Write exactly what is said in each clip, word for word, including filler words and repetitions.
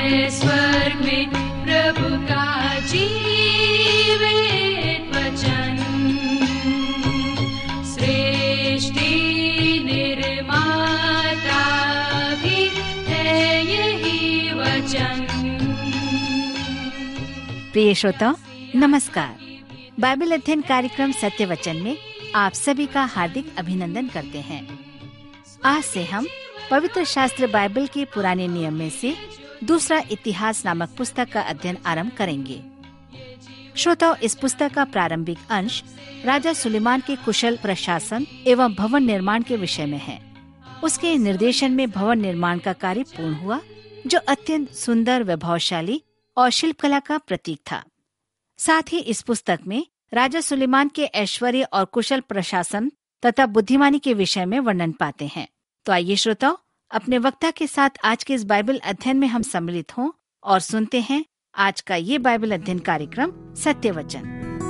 है स्वर्ग में प्रभु का जीवित वचन। सृष्टि निर्माता भी है यही वचन। प्रिय श्रोताओ, नमस्कार। बाइबल अध्ययन कार्यक्रम सत्य वचन में आप सभी का हार्दिक अभिनंदन करते हैं। आज से हम पवित्र शास्त्र बाइबल के पुराने नियम में से दूसरा इतिहास नामक पुस्तक का अध्ययन आरंभ करेंगे। श्रोताओ, इस पुस्तक का प्रारंभिक अंश राजा सुलेमान के कुशल प्रशासन एवं भवन निर्माण के विषय में है। उसके निर्देशन में भवन निर्माण का कार्य पूर्ण हुआ, जो अत्यंत सुंदर, वैभवशाली और शिल्पकला का प्रतीक था। साथ ही इस पुस्तक में राजा सुलेमान के ऐश्वर्य और कुशल प्रशासन तथा बुद्धिमानी के विषय में वर्णन पाते हैं। तो आइए श्रोताओ, अपने वक्ता के साथ आज के इस बाइबल अध्ययन में हम सम्मिलित हों और सुनते हैं आज का ये बाइबल अध्ययन कार्यक्रम सत्य वचन।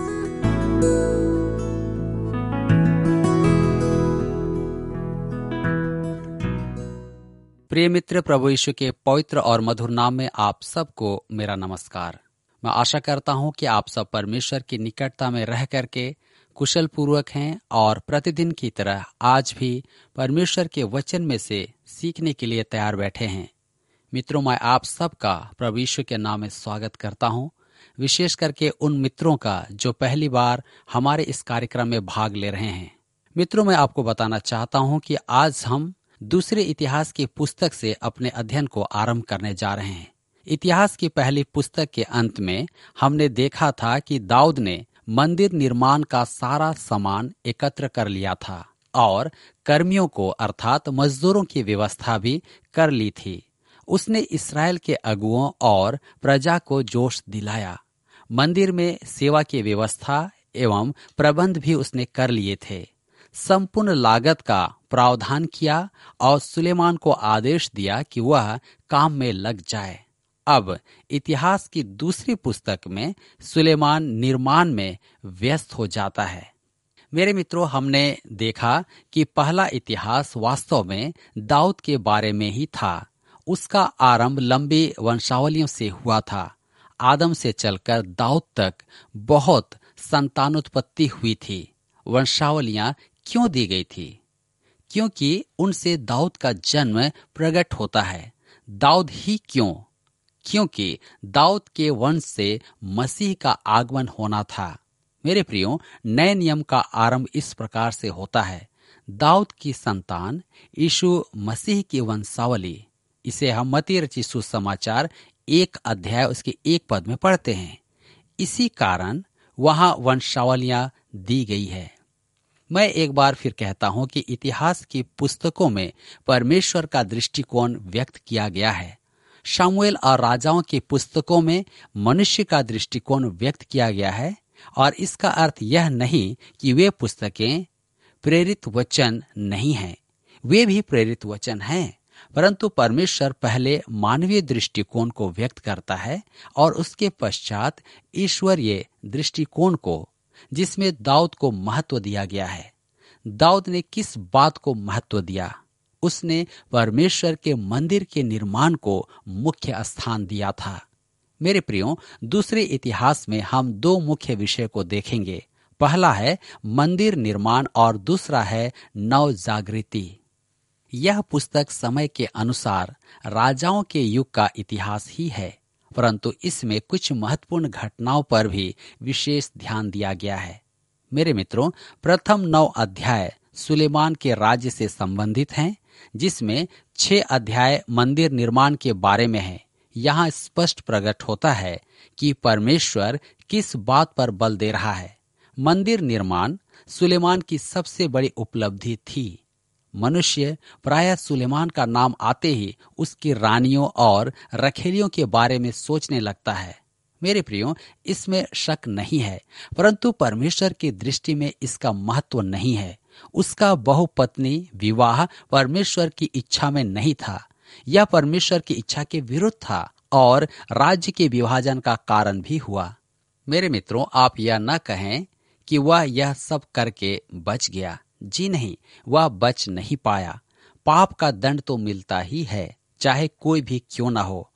प्रिय मित्र, प्रभु यीशु के पवित्र और मधुर नाम में आप सबको मेरा नमस्कार। मैं आशा करता हूं कि आप सब परमेश्वर की निकटता में रह करके कुशल पूर्वक हैं और प्रतिदिन की तरह आज भी परमेश्वर के वचन में से सीखने के लिए तैयार बैठे हैं। मित्रों, मैं आप सबका प्रभु यीशु के नाम में स्वागत करता हूं, विशेष करके उन मित्रों का जो पहली बार हमारे इस कार्यक्रम में भाग ले रहे हैं। मित्रों, मैं आपको बताना चाहता हूं कि आज हम दूसरे इतिहास की पुस्तक से अपने अध्ययन को आरंभ करने जा रहे हैं। इतिहास की पहली पुस्तक के अंत में हमने देखा था कि दाऊद ने मंदिर निर्माण का सारा सामान एकत्र कर लिया था और कर्मियों को अर्थात मजदूरों की व्यवस्था भी कर ली थी। उसने इस्राएल के अगुओं और प्रजा को जोश दिलाया। मंदिर में सेवा की व्यवस्था एवं प्रबंध भी उसने कर लिए थे। संपूर्ण लागत का प्रावधान किया और सुलेमान को आदेश दिया कि वह काम में लग जाए। अब इतिहास की दूसरी पुस्तक में सुलेमान निर्माण में व्यस्त हो जाता है। मेरे मित्रों, हमने देखा कि पहला इतिहास वास्तव में दाऊद के बारे में ही था। उसका आरंभ लंबी वंशावलियों से हुआ था। आदम से चलकर दाऊद तक बहुत संतानोत्पत्ति हुई थी। वंशावलियां क्यों दी गई थी? क्योंकि उनसे दाऊद का जन्म प्रकट होता है। दाऊद ही क्यों? क्योंकि दाऊद के वंश से मसीह का आगमन होना था। मेरे प्रियो, नए नियम का आरंभ इस प्रकार से होता है। दाऊद की संतान यीशु मसीह की वंशावली, इसे हम मत्ती रचित सुसमाचार एक अध्याय उसके एक पद में पढ़ते हैं। इसी कारण वहां वंशावलियां दी गई है। मैं एक बार फिर कहता हूं कि इतिहास की पुस्तकों में परमेश्वर का दृष्टिकोण व्यक्त किया गया है। शमूएल और राजाओं की पुस्तकों में मनुष्य का दृष्टिकोण व्यक्त किया गया है और इसका अर्थ यह नहीं कि वे पुस्तकें प्रेरित वचन नहीं हैं। वे भी प्रेरित वचन हैं, परंतु परमेश्वर पहले मानवीय दृष्टिकोण को व्यक्त करता है और उसके पश्चात ईश्वरीय दृष्टिकोण को, जिसमें दाऊद को महत्व दिया गया है। दाऊद ने किस बात को महत्व दिया? उसने परमेश्वर के मंदिर के निर्माण को मुख्य स्थान दिया था। मेरे प्रियो, दूसरे इतिहास में हम दो मुख्य विषय को देखेंगे। पहला है मंदिर निर्माण और दूसरा है नव जागृति। यह पुस्तक समय के अनुसार राजाओं के युग का इतिहास ही है, परंतु इसमें कुछ महत्वपूर्ण घटनाओं पर भी विशेष ध्यान दिया गया है। मेरे मित्रों, प्रथम नौ अध्याय सुलेमान के राज्य से संबंधित हैं, जिसमें छह अध्याय मंदिर निर्माण के बारे में है। यहाँ स्पष्ट प्रकट होता है कि परमेश्वर किस बात पर बल दे रहा है। मंदिर निर्माण सुलेमान की सबसे बड़ी उपलब्धि थी। मनुष्य प्रायः सुलेमान का नाम आते ही उसकी रानियों और रखेलियों के बारे में सोचने लगता है। मेरे प्रियो, इसमें शक नहीं है, परंतु परमेश्वर की दृष्टि में इसका महत्व नहीं है। उसका बहुपत्नी विवाह परमेश्वर की इच्छा में नहीं था। यह परमेश्वर की इच्छा के विरुद्ध था और राज्य के विभाजन का कारण भी हुआ। मेरे मित्रों, आप यह न कहें कि वह यह सब करके बच गया। जी नहीं, वह बच नहीं पाया। पाप का दंड तो मिलता ही है, चाहे कोई भी क्यों ना हो।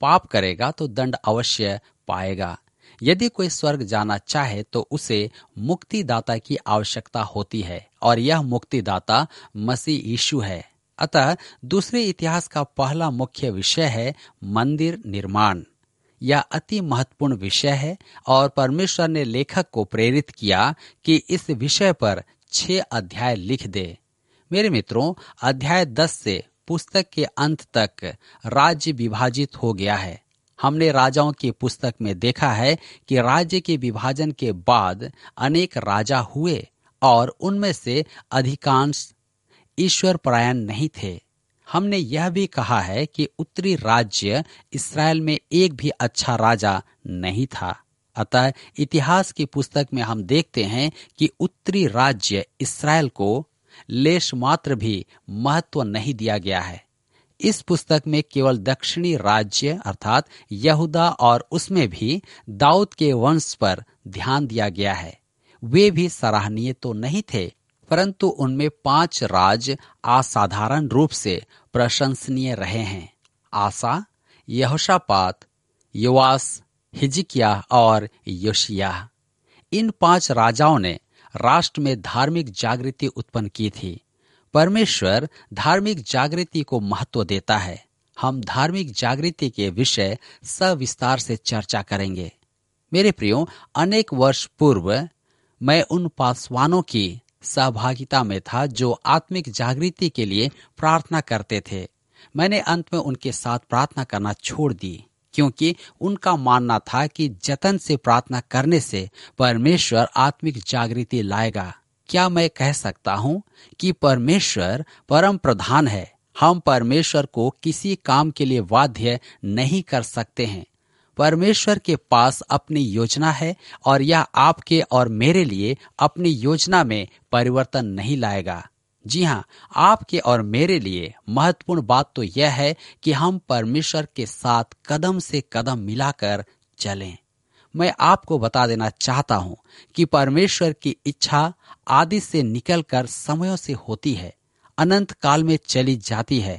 पाप करेगा तो दंड अवश्य पाएगा। यदि कोई स्वर्ग जाना चाहे तो उसे मुक्तिदाता की आवश्यकता होती है और यह मुक्तिदाता मसीह यीशु है। अतः दूसरे इतिहास का पहला मुख्य विषय है मंदिर निर्माण। यह अति महत्वपूर्ण विषय है और परमेश्वर ने लेखक को प्रेरित किया कि इस विषय पर छह अध्याय लिख दे। मेरे मित्रों, अध्याय दस से पुस्तक के अंत तक राज्य विभाजित हो गया है। हमने राजाओं की पुस्तक में देखा है कि राज्य के विभाजन के बाद अनेक राजा हुए और उनमें से अधिकांश ईश्वर परायण नहीं थे। हमने यह भी कहा है कि उत्तरी राज्य इस्राएल में एक भी अच्छा राजा नहीं था। अतः इतिहास की पुस्तक में हम देखते हैं कि उत्तरी राज्य इस्राएल को लेश मात्र भी महत्व नहीं दिया गया है। इस पुस्तक में केवल दक्षिणी राज्य अर्थात यहूदा और उसमें भी दाऊद के वंश पर ध्यान दिया गया है। वे भी सराहनीय तो नहीं थे, परंतु उनमें पांच राज असाधारण रूप से प्रशंसनीय रहे हैं। आसा, यहोशापात, योआस, हिजकिय्याह और योशिय्याह। इन पांच राजाओं ने राष्ट्र में धार्मिक जागृति उत्पन्न की थी। परमेश्वर धार्मिक जागृति को महत्व देता है। हम धार्मिक जागृति के विषय सविस्तार से चर्चा करेंगे। मेरे प्रियो, अनेक वर्ष पूर्व मैं उन पासवानों की सहभागिता में था जो आत्मिक जागृति के लिए प्रार्थना करते थे। मैंने अंत में उनके साथ प्रार्थना करना छोड़ दी, क्योंकि उनका मानना था कि जतन से प्रार्थना करने से परमेश्वर आत्मिक जागृति लाएगा। क्या मैं कह सकता हूँ कि परमेश्वर परम प्रधान है। हम परमेश्वर को किसी काम के लिए बाध्य नहीं कर सकते हैं। परमेश्वर के पास अपनी योजना है और यह आपके और मेरे लिए अपनी योजना में परिवर्तन नहीं लाएगा। जी हाँ, आपके और मेरे लिए महत्वपूर्ण बात तो यह है कि हम परमेश्वर के साथ कदम से कदम मिलाकर चलें। मैं आपको बता देना चाहता हूँ कि परमेश्वर की इच्छा आदि से निकलकर समयों से होती है, अनंत काल में चली जाती है।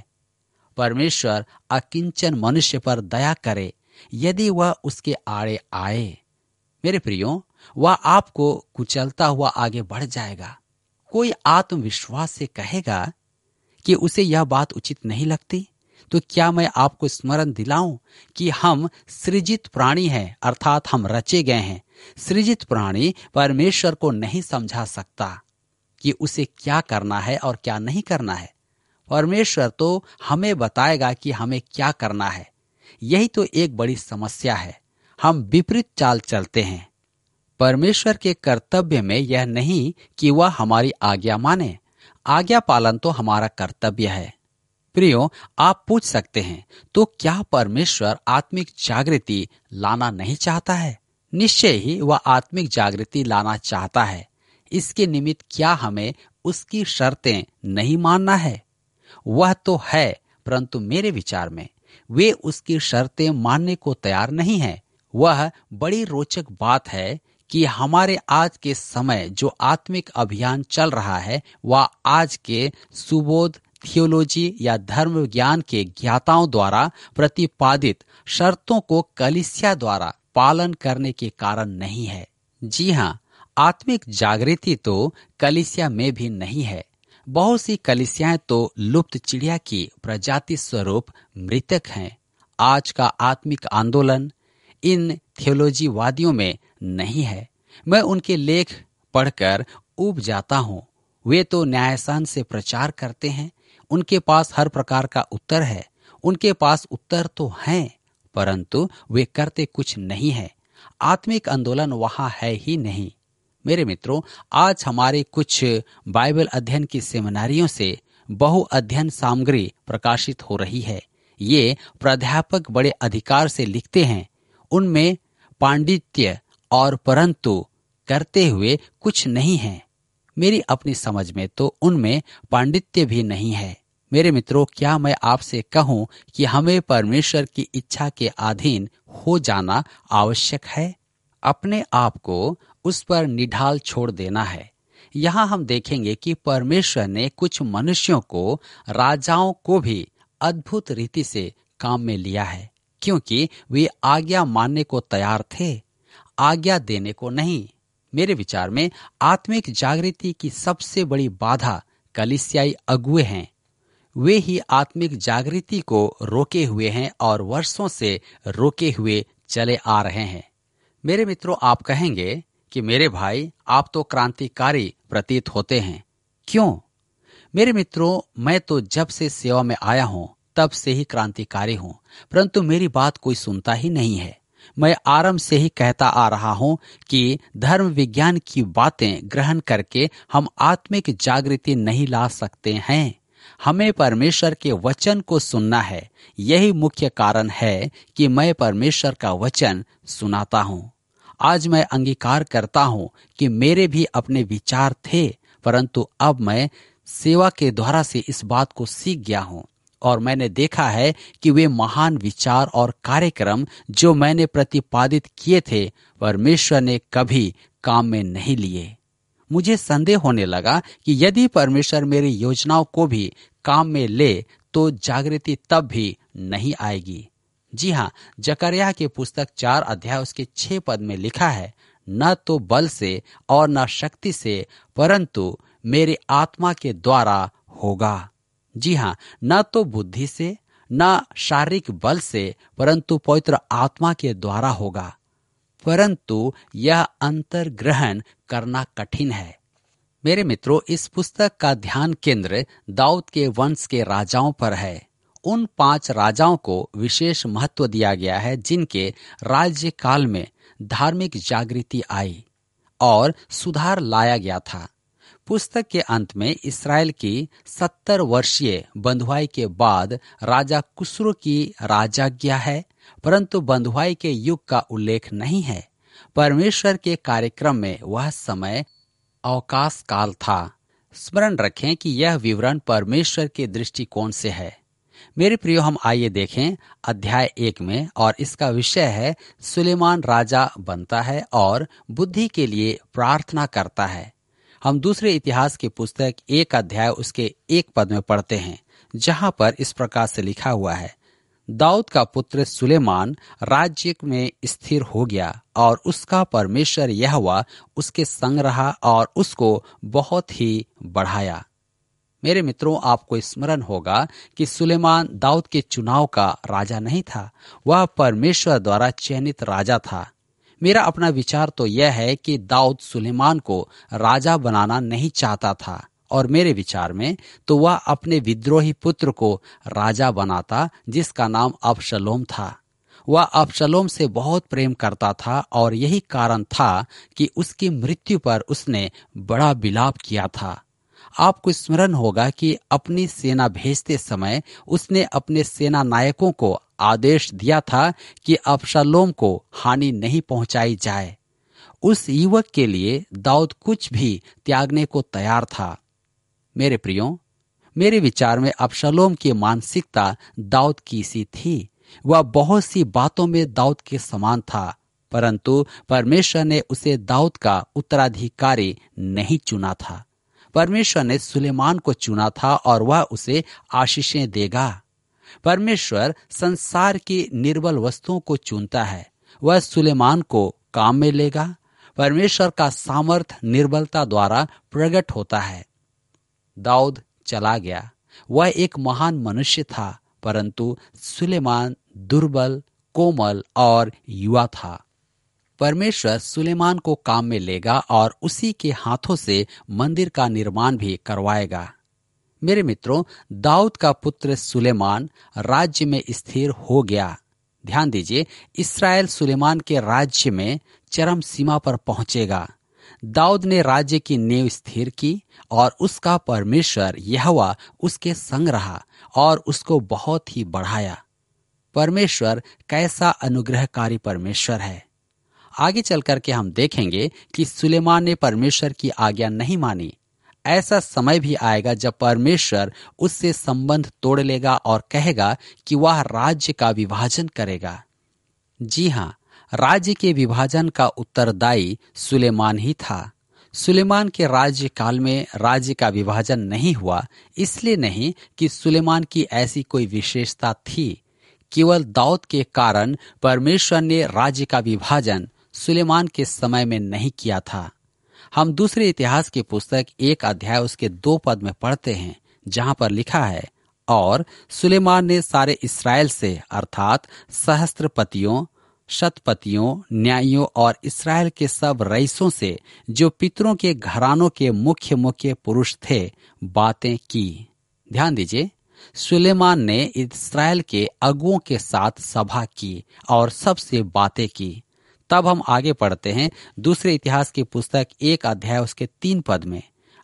परमेश्वर अकिंचन मनुष्य पर दया करे यदि वह उसके आड़े आए। मेरे प्रियो, वह आपको कुचलता हुआ आगे बढ़ जाएगा। कोई आत्मविश्वास से कहेगा कि उसे यह बात उचित नहीं लगती, तो क्या मैं आपको स्मरण दिलाऊं कि हम सृजित प्राणी हैं, अर्थात हम रचे गए हैं। सृजित प्राणी परमेश्वर को नहीं समझा सकता कि उसे क्या करना है और क्या नहीं करना है। परमेश्वर तो हमें बताएगा कि हमें क्या करना है। यही तो एक बड़ी समस्या है, हम विपरीत चाल चलते हैं। परमेश्वर के कर्तव्य में यह नहीं कि वह हमारी आज्ञा माने, आज्ञा पालन तो हमारा कर्तव्य है। प्रियो, आप पूछ सकते हैं, तो क्या परमेश्वर आत्मिक जागृति लाना नहीं चाहता है? निश्चय ही वह आत्मिक जागृति लाना चाहता है। इसके निमित्त क्या हमें उसकी शर्तें नहीं मानना है? वह तो है, परंतु मेरे विचार में वे उसकी शर्तें मानने को तैयार नहीं है। वह बड़ी रोचक बात है कि हमारे आज के समय जो आत्मिक अभियान चल रहा है, वह आज के सुबोध थियोलॉजी या धर्म विज्ञान के ज्ञाताओं द्वारा प्रतिपादित शर्तों को कलीसिया द्वारा पालन करने के कारण नहीं है। जी हाँ, आत्मिक जागृति तो कलीसिया में भी नहीं है। बहुत सी कलीसियाएं तो लुप्त चिड़िया की प्रजाति स्वरूप मृतक हैं। आज का आत्मिक आंदोलन इन थियोलॉजीवादियों में नहीं है। मैं उनके लेख पढ़कर ऊब जाता हूँ। वे तो न्यायसान से प्रचार करते हैं। उनके पास हर प्रकार का उत्तर है। उनके पास उत्तर तो हैं, परंतु वे करते कुछ नहीं है। आत्मिक आंदोलन वहां है ही नहीं। मेरे मित्रों, आज हमारे कुछ बाइबल अध्ययन की सेमिनारियों से बहु अध्ययन सामग्री प्रकाशित हो रही है। ये प्राध्यापक बड़े अधिकार से लिखते हैं, उनमें पांडित्य और परंतु करते हुए कुछ नहीं है। मेरी अपनी समझ में तो उनमें पांडित्य भी नहीं है। मेरे मित्रों, क्या मैं आपसे कहूं कि हमें परमेश्वर की इच्छा के अधीन हो जाना आवश्यक है? अपने आप को उस पर निढाल छोड़ देना है। यहाँ हम देखेंगे कि परमेश्वर ने कुछ मनुष्यों को, राजाओं को भी अद्भुत रीति से काम में लिया है। क्योंकि वे आज्ञा मानने को तैयार थे, आज्ञा देने को नहीं। मेरे विचार में आत्मिक जागृति की सबसे बड़ी बाधा कलीसियाई अगुए हैं। वे ही आत्मिक जागृति को रोके हुए हैं और वर्षों से रोके हुए चले आ रहे हैं। मेरे मित्रों, आप कहेंगे कि मेरे भाई, आप तो क्रांतिकारी प्रतीत होते हैं। क्यों? मेरे मित्रों, मैं तो जब से सेवा में आया हूं तब से ही क्रांतिकारी हूं, परंतु मेरी बात कोई सुनता ही नहीं है। मैं आरंभ से ही कहता आ रहा हूं कि धर्म विज्ञान की बातें ग्रहण करके हम आत्मिक जागृति नहीं ला सकते हैं। हमें परमेश्वर के वचन को सुनना है। यही मुख्य कारण है कि मैं परमेश्वर का वचन सुनाता हूं। आज मैं अंगीकार करता हूं कि मेरे भी अपने विचार थे, परंतु अब मैं सेवा के द्वारा से इस बात को सीख गया हूं और मैंने देखा है कि वे महान विचार और कार्यक्रम जो मैंने प्रतिपादित किए थे, परमेश्वर ने कभी काम में नहीं लिए। मुझे संदेह होने लगा कि यदि परमेश्वर मेरी योजनाओं को भी काम में ले तो जागृति तब भी नहीं आएगी। जी हाँ, जकरिया के पुस्तक चार अध्याय उसके छह पद में लिखा है, न तो बल से और न शक्ति से, परंतु मेरे आत्मा के द्वारा होगा। जी हाँ, न तो बुद्धि से न शारीरिक बल से, परंतु पवित्र आत्मा के द्वारा होगा। परंतु यह अंतर ग्रहण करना कठिन है। मेरे मित्रों, इस पुस्तक का ध्यान केंद्र दाऊद के वंश के राजाओं पर है। उन पांच राजाओं को विशेष महत्व दिया गया है जिनके राज्य काल में धार्मिक जागृति आई और सुधार लाया गया था। पुस्तक के अंत में इस्राएल की सत्तर वर्षीय बंधुआई के बाद राजा कुस्रो की राजाज्ञा है, परंतु बंधुआई के युग का उल्लेख नहीं है। परमेश्वर के कार्यक्रम में वह समय अवकाश काल था। स्मरण रखें कि यह विवरण परमेश्वर के दृष्टिकोण से है। मेरे प्रियो, हम आइए देखें अध्याय एक में, और इसका विषय है सुलेमान राजा बनता है और बुद्धि के लिए प्रार्थना करता है। हम दूसरे इतिहास की पुस्तक एक अध्याय उसके एक पद में पढ़ते हैं, जहां पर इस प्रकार से लिखा हुआ है, दाऊद का पुत्र सुलेमान राज्य में स्थिर हो गया और उसका परमेश्वर यहोवा उसके संग रहा और उसको बहुत ही बढ़ाया। मेरे मित्रों, आपको स्मरण होगा कि सुलेमान दाऊद के चुनाव का राजा नहीं था, वह परमेश्वर द्वारा चयनित राजा था। मेरा अपना विचार तो यह है कि दाऊद सुलेमान को राजा बनाना नहीं चाहता था, और मेरे विचार में तो वह अपने विद्रोही पुत्र को राजा बनाता जिसका नाम अबशलोम था। वह अबशलोम से बहुत प्रेम करता था और यही कारण था कि उसकी मृत्यु पर उसने बड़ा विलाप किया था। आपको स्मरण होगा कि अपनी सेना भेजते समय उसने अपने सेना नायकों को आदेश दिया था कि अबशलोम को हानि नहीं पहुंचाई जाए। उस युवक के लिए दाऊद कुछ भी त्यागने को तैयार था। मेरे प्रियो, मेरे विचार में अबशलोम की मानसिकता दाऊद की सी थी। वह बहुत सी बातों में दाऊद के समान था, परंतु परमेश्वर ने उसे दाऊद का उत्तराधिकारी नहीं चुना था। परमेश्वर ने सुलेमान को चुना था और वह उसे आशीषें देगा। परमेश्वर संसार की निर्बल वस्तुओं को चुनता है, वह सुलेमान को काम में लेगा। परमेश्वर का सामर्थ निर्बलता द्वारा प्रकट होता है। दाऊद चला गया, वह एक महान मनुष्य था, परंतु सुलेमान दुर्बल, कोमल और युवा था। परमेश्वर सुलेमान को काम में लेगा और उसी के हाथों से मंदिर का निर्माण भी करवाएगा। मेरे मित्रों, दाऊद का पुत्र सुलेमान राज्य में स्थिर हो गया। ध्यान दीजिए, इस्राएल सुलेमान के राज्य में चरम सीमा पर पहुंचेगा। दाऊद ने राज्य की नींव स्थिर की और उसका परमेश्वर यहोवा उसके संग रहा और उसको बहुत ही बढ़ाया। परमेश्वर कैसा अनुग्रहकारी परमेश्वर है। आगे चल करके हम देखेंगे कि सुलेमान ने परमेश्वर की आज्ञा नहीं मानी। ऐसा समय भी आएगा जब परमेश्वर उससे संबंध तोड़ लेगा और कहेगा कि वह राज्य का विभाजन करेगा। जी हाँ, राज्य के विभाजन का उत्तरदायी सुलेमान ही था। सुलेमान के राज्य काल में राज्य का विभाजन नहीं हुआ, इसलिए नहीं कि सुलेमान की ऐसी कोई विशेषता थी। केवल दाऊद के कारण परमेश्वर ने राज्य का विभाजन सुलेमान के समय में नहीं किया था। हम दूसरे इतिहास की पुस्तक एक अध्याय उसके दो पद में पढ़ते हैं, जहां पर लिखा है, और सुलेमान ने सारे इस्राएल से अर्थात सहस्त्रपतियों, शतपतियों, न्यायियों और इस्राएल के सब रईसों से जो पितरों के घरानों के मुख्य मुख्य पुरुष थे बातें की। ध्यान दीजिए, सुलेमान ने इस्राएल के अगुओं के साथ सभा की और सबसे बातें की। तब हम आगे पढ़ते हैं दूसरे इतिहास की पुस्तक एक अध्याय उसके तीन पद में,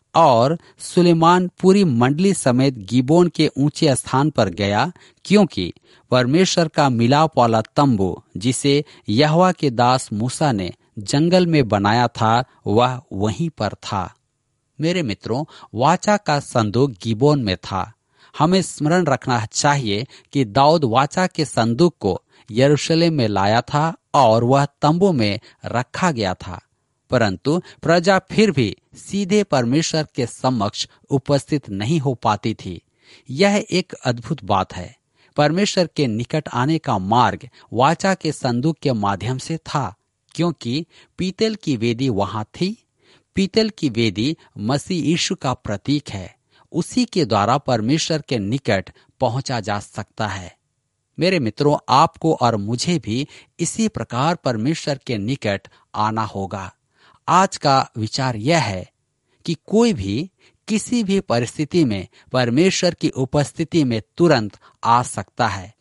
और सुलेमान पूरी मंडली समेत गिबोन के ऊंचे स्थान पर गया, क्योंकि परमेश्वर का मिलाप वाला तंबू जिसे यहोवा के दास मूसा ने जंगल में बनाया था वह वहीं पर था। मेरे मित्रों, वाचा का संदूक गिबोन में था। हमें स्मरण रखना चाहिए कि दाऊद वाचा के संदूक को यरूशलेम में लाया था और वह तंबू में रखा गया था, परंतु प्रजा फिर भी सीधे परमेश्वर के समक्ष उपस्थित नहीं हो पाती थी। यह एक अद्भुत बात है। परमेश्वर के निकट आने का मार्ग वाचा के संदूक के माध्यम से था, क्योंकि पीतल की वेदी वहां थी। पीतल की वेदी मसीह यीशु का प्रतीक है। उसी के द्वारा परमेश्वर के निकट पहुंचा जा सकता है। मेरे मित्रों, आपको और मुझे भी इसी प्रकार परमेश्वर के निकट आना होगा। आज का विचार यह है कि कोई भी किसी भी परिस्थिति में परमेश्वर की उपस्थिति में तुरंत आ सकता है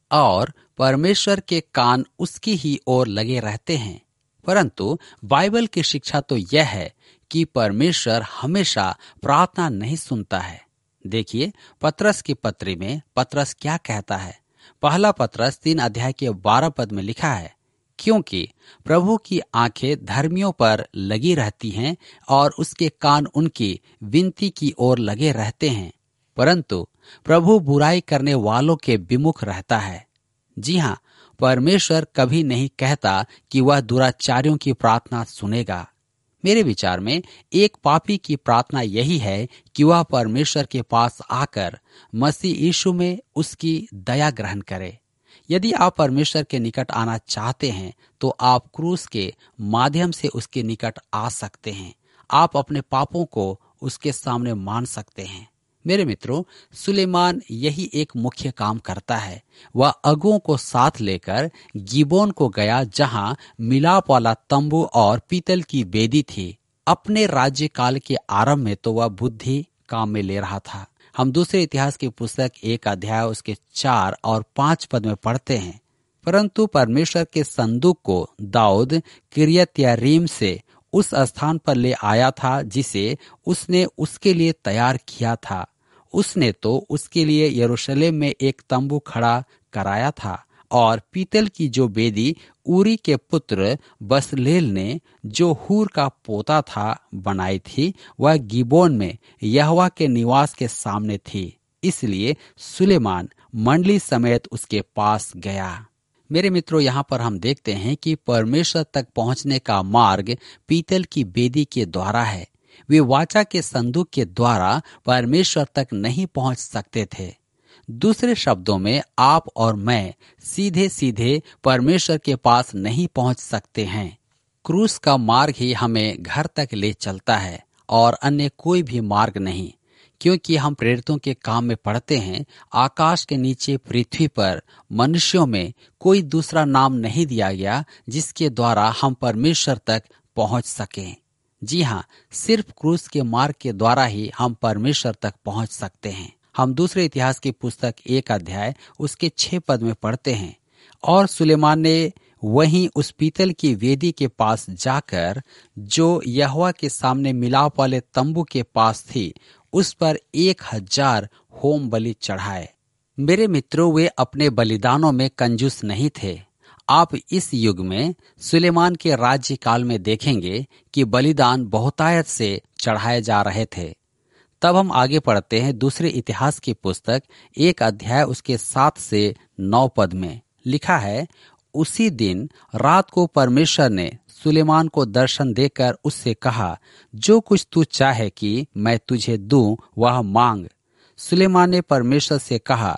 और परमेश्वर के कान उसकी ही ओर लगे रहते हैं। परंतु बाइबल की शिक्षा तो यह है कि परमेश्वर हमेशा प्रार्थना नहीं सुनता है। देखिए, पतरस की पत्री में पतरस क्या कहता है। पहला पतरस तीन अध्याय के बारह पद में लिखा है, क्योंकि प्रभु की आंखें धर्मियों पर लगी रहती हैं और उसके कान उनकी विनती की ओर लगे रहते हैं, परंतु प्रभु बुराई करने वालों के विमुख रहता है। जी हाँ, परमेश्वर कभी नहीं कहता कि वह दुराचारियों की प्रार्थना सुनेगा। मेरे विचार में एक पापी की प्रार्थना यही है कि वह परमेश्वर के पास आकर मसीह यीशु में उसकी दया ग्रहण करे। यदि आप परमेश्वर के निकट आना चाहते हैं तो आप क्रूस के माध्यम से उसके निकट आ सकते हैं। आप अपने पापों को उसके सामने मान सकते हैं। मेरे मित्रों, सुलेमान यही एक मुख्य काम करता है। वह अगुओं को साथ लेकर गिबोन को गया, जहां मिलाप वाला तंबू और पीतल की वेदी थी। अपने राज्यकाल के आरंभ में तो वह बुद्धि काम में ले रहा था। हम दूसरे इतिहास की पुस्तक एक अध्याय उसके चार और पांच पद में पढ़ते हैं, परंतु परमेश्वर के संदूक को दाऊद किर्यत्यारीम से उस स्थान पर ले आया था जिसे उसने उसके लिए तैयार किया था। उसने तो उसके लिए यरूशलेम में एक तंबू खड़ा कराया था, और पीतल की जो वेदी ऊरी के पुत्र बसलेल ने, जो हूर का पोता था, बनाई थी, वह गिबोन में यहोवा के निवास के सामने थी। इसलिए सुलेमान मंडली समेत उसके पास गया। मेरे मित्रों, यहाँ पर हम देखते हैं कि परमेश्वर तक पहुँचने का मार्ग पीतल की वेदी के द्वारा है। वे वाचा के संदूक के द्वारा परमेश्वर तक नहीं पहुँच सकते थे। दूसरे शब्दों में, आप और मैं सीधे सीधे परमेश्वर के पास नहीं पहुँच सकते हैं। क्रूस का मार्ग ही हमें घर तक ले चलता है और अन्य कोई भी मार्ग नहीं, क्योंकि हम प्रेरितों के काम में पढ़ते हैं, आकाश के नीचे पृथ्वी पर मनुष्यों में कोई दूसरा नाम नहीं दिया गया जिसके द्वारा हम परमेश्वर तक पहुंच सकें। जी हाँ, सिर्फ क्रूस के मार्ग के द्वारा ही हम परमेश्वर तक पहुंच सकते हैं। हम दूसरे इतिहास की पुस्तक एक अध्याय उसके छह पद में पढ़ते हैं, और सुलेमान ने वहीं उस पीतल की वेदी के पास जाकर, जो यहोवा के सामने मिलाप वाले तंबू के पास थी, उस पर एक हजार होम बलि चढ़ाए। मेरे मित्रों, वे अपने बलिदानों में कंजूस नहीं थे। आप इस युग में सुलेमान के राज्य काल में देखेंगे कि बलिदान बहुतायत से चढ़ाए जा रहे थे। तब हम आगे पढ़ते हैं दूसरे इतिहास की पुस्तक एक अध्याय उसके सात से नौ पद में लिखा है, उसी दिन रात को परमेश्वर ने सुलेमान को दर्शन देकर उससे कहा, जो कुछ तू चाहे कि मैं तुझे दूं वह मांग। सुलेमान ने परमेश्वर से कहा,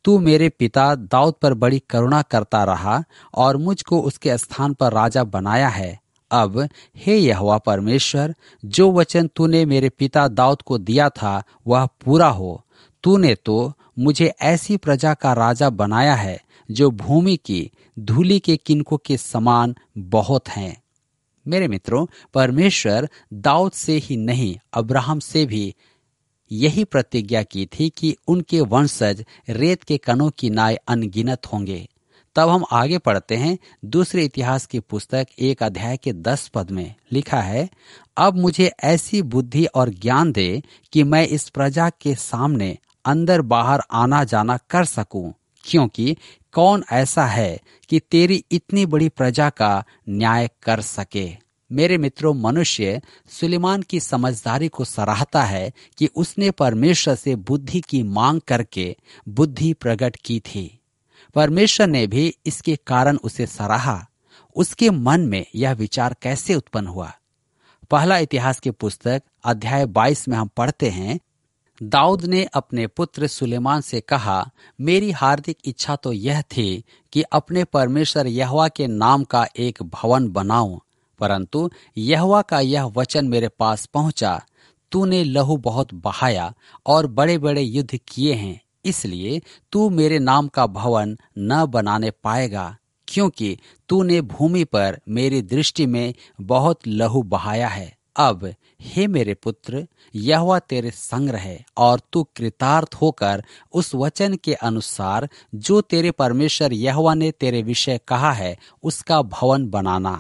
तू मेरे पिता दाऊद पर बड़ी करुणा करता रहा और मुझको उसके स्थान पर राजा बनाया है। अब हे यहोवा परमेश्वर, जो वचन तूने मेरे पिता दाऊद को दिया था वह पूरा हो। तूने तो मुझे ऐसी प्रजा का राजा बनाया है जो भूमि की धूलि के किनकों के समान बहुत हैं। मेरे मित्रों, परमेश्वर दाऊद से ही नहीं अब्राहम से भी यही प्रतिज्ञा की थी कि उनके वंशज रेत के कणों की नाय अनगिनत होंगे। तब हम आगे पढ़ते हैं। दूसरे इतिहास की पुस्तक एक अध्याय के दस पद में लिखा है, अब मुझे ऐसी बुद्धि और ज्ञान दे कि मैं इस प्रजा के सामने अंदर बाहर आना जाना कर सकूं, क्योंकि कौन ऐसा है कि तेरी इतनी बड़ी प्रजा का न्याय कर सके। मेरे मित्रों, मनुष्य सुलेमान की समझदारी को सराहता है कि उसने परमेश्वर से बुद्धि की मांग करके बुद्धि प्रकट की थी। परमेश्वर ने भी इसके कारण उसे सराहा। उसके मन में यह विचार कैसे उत्पन्न हुआ? पहला इतिहास की पुस्तक अध्याय बाईस में हम पढ़ते हैं, दाऊद ने अपने पुत्र सुलेमान से कहा, मेरी हार्दिक इच्छा तो यह थी कि अपने परमेश्वर यहोवा के नाम का एक भवन बनाऊं, परंतु यहोवा का यह वचन मेरे पास पहुंचा, तूने लहू बहुत बहाया और बड़े बड़े युद्ध किए हैं, इसलिए तू मेरे नाम का भवन न बनाने पाएगा, क्योंकि तूने भूमि पर मेरी दृष्टि में बहुत लहू बहाया है। अब हे मेरे पुत्र, यहोवा तेरे संग रहे और तू कृतार्थ होकर उस वचन के अनुसार जो तेरे परमेश्वर यहोवा ने तेरे विषय कहा है उसका भवन बनाना।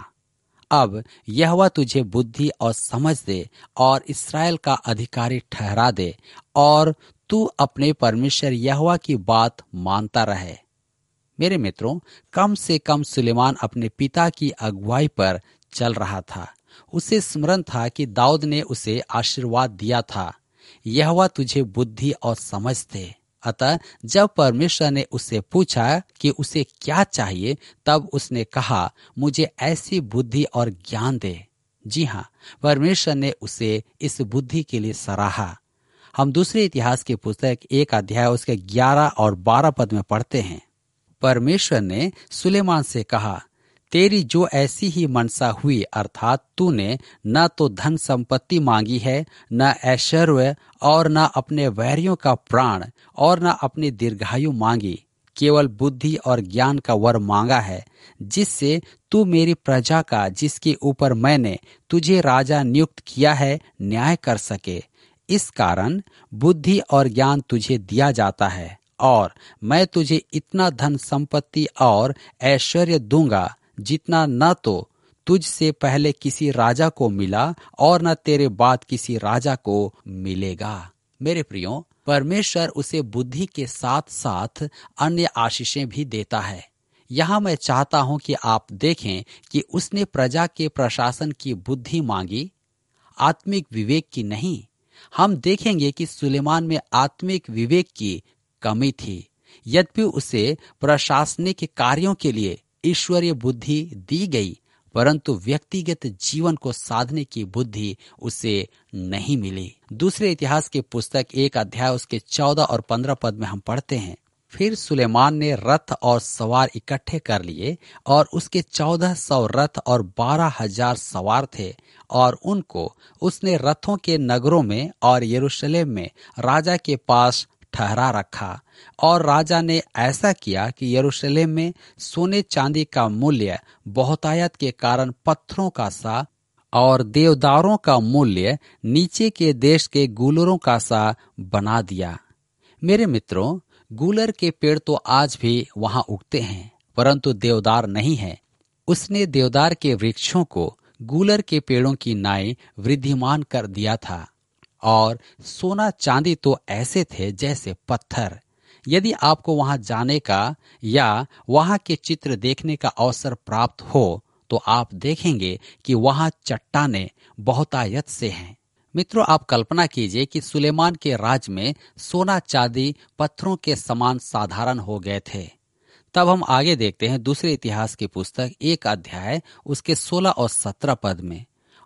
अब यहोवा तुझे बुद्धि और समझ दे और इस्राएल का अधिकारी ठहरा दे और तू अपने परमेश्वर यहोवा की बात मानता रहे। मेरे मित्रों, कम से कम सुलेमान अपने पिता की अगुवाई पर चल रहा था। उसे स्मरण था कि दाऊद ने उसे आशीर्वाद दिया था, यहोवा तुझे बुद्धि और समझ दे। अतः जब परमेश्वर ने उससे पूछा कि उसे क्या चाहिए, तब उसने कहा, मुझे ऐसी बुद्धि और ज्ञान दे। जी हाँ, परमेश्वर ने उसे इस बुद्धि के लिए सराहा। हम दूसरे इतिहास की पुस्तक एक अध्याय उसके ग्यारह और बारह पद में पढ़ते हैं, परमेश्वर ने सुलेमान से कहा, तेरी जो ऐसी ही मनसा हुई, अर्थात तूने न तो धन संपत्ति मांगी है, न ऐश्वर्य और न अपने वैरियों का प्राण और न अपनी दीर्घायु मांगी, केवल बुद्धि और ज्ञान का वर मांगा है, जिससे तू मेरी प्रजा का, जिसके ऊपर मैंने तुझे राजा नियुक्त किया है, न्याय कर सके। इस कारण बुद्धि और ज्ञान तुझे दिया जाता है और मैं तुझे इतना धन संपत्ति और ऐश्वर्य दूंगा जितना न तो तुझ से पहले किसी राजा को मिला और न तेरे बाद किसी राजा को मिलेगा। मेरे प्रियो, परमेश्वर उसे बुद्धि के साथ साथ अन्य आशीषें भी देता है। यहाँ मैं चाहता हूँ कि आप देखें कि उसने प्रजा के प्रशासन की बुद्धि मांगी, आत्मिक विवेक की नहीं। हम देखेंगे कि सुलेमान में आत्मिक विवेक की कमी थी। यद्यपि उसे प्रशासनिक कार्यों के लिए ईश्वरीय बुद्धि दी गई, परंतु व्यक्तिगत जीवन को साधने की बुद्धि उसे नहीं मिली। दूसरे इतिहास की पुस्तक एक अध्याय उसके चौदह और पंद्रह पद में हम पढ़ते हैं, फिर सुलेमान ने रथ और सवार इकट्ठे कर लिए और उसके चौदह सौ रथ और बारह हजार सवार थे और उनको उसने रथों के नगरों में और यरूशलेम में राजा के पास ठहरा रखा। और राजा ने ऐसा किया कि यरूशलेम में सोने चांदी का मूल्य बहुतायत के कारण पत्थरों का सा और देवदारों का मूल्य नीचे के देश के गूलरों का सा बना दिया। मेरे मित्रों, गूलर के पेड़ तो आज भी वहां उगते हैं, परंतु देवदार नहीं है। उसने देवदार के वृक्षों को गूलर के पेड़ों की नाई वृद्धिमान कर दिया था और सोना चांदी तो ऐसे थे जैसे पत्थर। यदि आपको वहां जाने का या वहां के चित्र देखने का अवसर प्राप्त हो तो आप देखेंगे कि वहां चट्टानें बहुतायत से हैं। मित्रों, आप कल्पना कीजिए कि सुलेमान के राज में सोना चांदी पत्थरों के समान साधारण हो गए थे। तब हम आगे देखते हैं दूसरे इतिहास की पुस्तक एक अध्याय उसके सोलह और सत्रह पद में,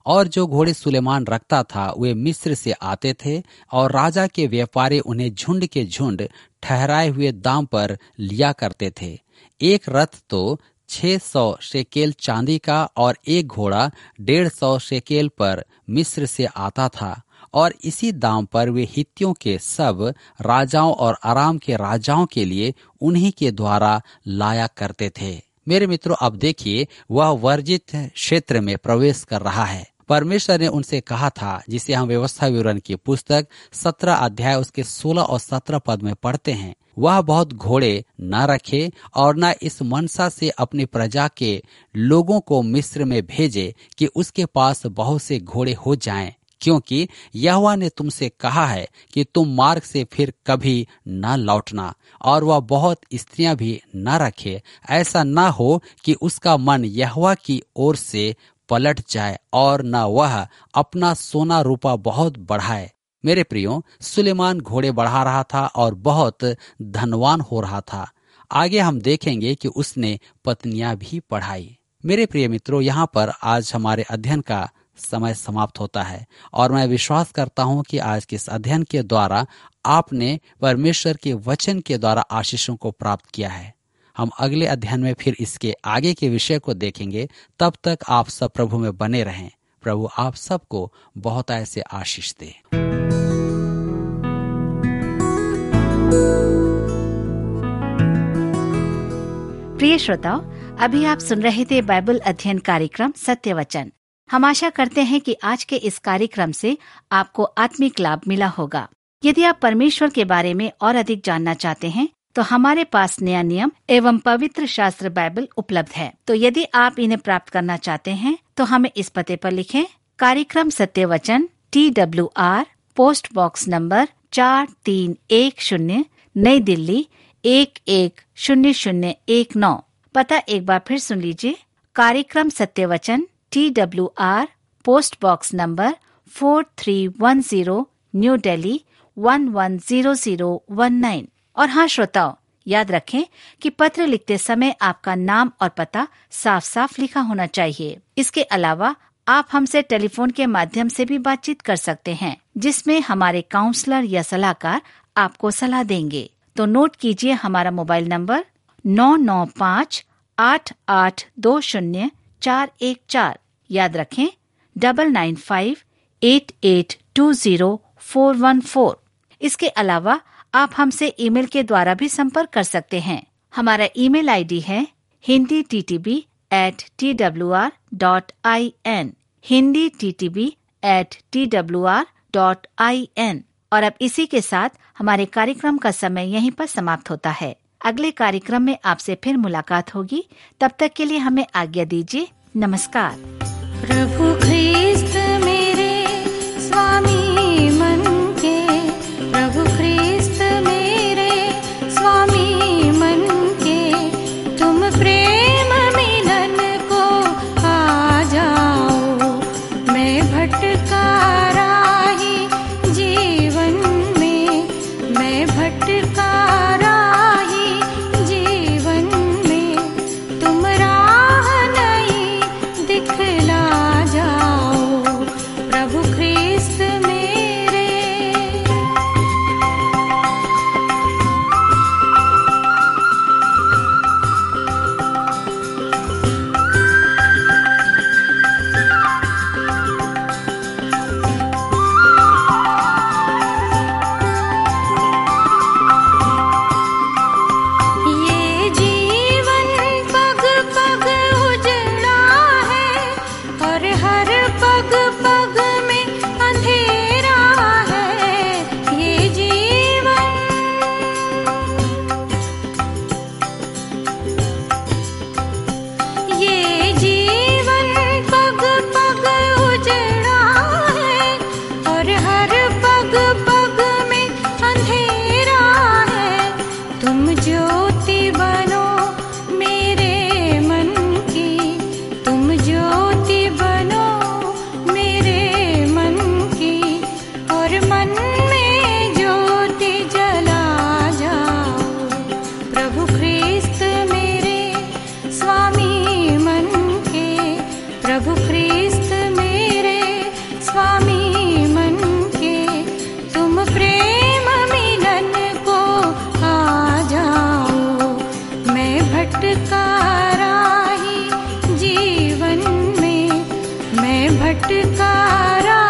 और जो घोड़े सुलेमान रखता था वे मिस्र से आते थे और राजा के व्यापारी उन्हें झुंड के झुंड ठहराए हुए दाम पर लिया करते थे। एक रथ तो छह सौ शेकेल चांदी का और एक घोड़ा डेढ़ सौ शेकेल पर मिस्र से आता था और इसी दाम पर वे हित्तियों के सब राजाओं और अराम के राजाओं के लिए उन्हीं के द्वारा लाया करते थे। मेरे मित्रों, अब देखिए वह वर्जित क्षेत्र में प्रवेश कर रहा है। परमेश्वर ने उनसे कहा था, जिसे हम व्यवस्था विवरण की पुस्तक सत्रह अध्याय उसके सोलह और सत्रह पद में पढ़ते हैं, वह बहुत घोड़े न रखे और न इस मनसा से अपनी प्रजा के लोगों को मिस्र में भेजे कि उसके पास बहुत से घोड़े हो जाएं, क्योंकि यहोवा ने तुमसे कहा है कि तुम मार्ग से फिर कभी न लौटना। और वह बहुत स्त्रियां भी न रखे, ऐसा न हो कि उसका मन यहोवा की ओर से पलट जाए और न वह अपना सोना रूपा बहुत बढ़ाए। मेरे प्रियो, सुलेमान घोड़े बढ़ा रहा था और बहुत धनवान हो रहा था। आगे हम देखेंगे कि उसने पत्नियां भी बढ़ाई। मेरे प्रिय मित्रों, यहाँ पर आज हमारे अध्ययन का समय समाप्त होता है और मैं विश्वास करता हूँ कि आज के इस अध्ययन के द्वारा आपने परमेश्वर के वचन के द्वारा आशीषों को प्राप्त किया है। हम अगले अध्ययन में फिर इसके आगे के विषय को देखेंगे। तब तक आप सब प्रभु में बने रहें। प्रभु आप सबको बहुत ऐसे आशीष दे। प्रिय श्रोताओ, अभी आप सुन रहे थे बाइबल अध्ययन कार्यक्रम सत्य वचन। हम आशा करते हैं कि आज के इस कार्यक्रम से आपको आत्मिक लाभ मिला होगा। यदि आप परमेश्वर के बारे में और अधिक जानना चाहते हैं तो हमारे पास नया नियम एवं पवित्र शास्त्र बाइबल उपलब्ध है। तो यदि आप इन्हें प्राप्त करना चाहते हैं तो हमें इस पते पर लिखें। कार्यक्रम सत्य वचन, T W R, post box number चार तीन एक शून्य, नई दिल्ली एक एक शून्य शून्य एक नौ। पता एक बार फिर सुन लीजिए। कार्यक्रम सत्य वचन, T W R, post box number four three one zero, New Delhi one one zero zero one nine. और हाँ श्रोताओ, याद रखें कि पत्र लिखते समय आपका नाम और पता साफ साफ लिखा होना चाहिए। इसके अलावा आप हमसे टेलीफोन के माध्यम से भी बातचीत कर सकते हैं, जिसमें हमारे काउंसलर या सलाहकार आपको सलाह देंगे। तो नोट कीजिए हमारा मोबाइल नंबर नौ नौ पाँच आठ आठ दो शून्य चार एक चार। याद रखें double nine five eight eight two zero four one four. इसके अलावा आप हमसे ईमेल के द्वारा भी संपर्क कर सकते हैं। हमारा ईमेल आईडी है Hindi T T B at T W R dot I N, Hindi T T B at T W R dot I N. और अब इसी के साथ हमारे कार्यक्रम का समय यहीं पर समाप्त होता है। अगले कार्यक्रम में आपसे फिर मुलाकात होगी। तब तक के लिए हमें आज्ञा दीजिए। नमस्कार। प्रभु ख्रिस्त मेरे स्वामी मन के, प्रभु ख्रिस्त मेरे स्वामी मन के, तुम प्रेम मिलन को आ जाओ। मैं भटका राही जीवन में, मैं भटका राही जीवन में, तुम राह नहीं दिखला जाओ। भटका राही जीवन में, मैं भटका राही